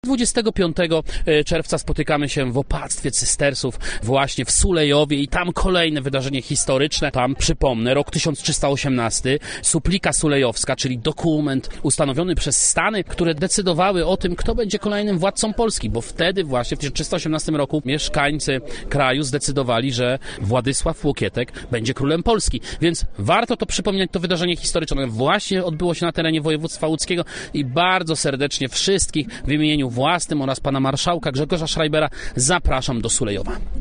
25 czerwca spotykamy się w opactwie cystersów właśnie w Sulejowie i tam kolejne wydarzenie historyczne. Tam, przypomnę, rok 1318, suplika sulejowska, czyli dokument ustanowiony przez Stany, które decydowały o tym, kto będzie kolejnym władcą Polski, bo wtedy właśnie w 1318 roku mieszkańcy kraju zdecydowali, że Władysław Łokietek będzie królem Polski. Więc warto to przypominać, to wydarzenie historyczne właśnie odbyło się na terenie województwa łódzkiego i bardzo serdecznie wszystkich w imieniu własnym oraz pana marszałka Grzegorza Schreibera zapraszam do Sulejowa.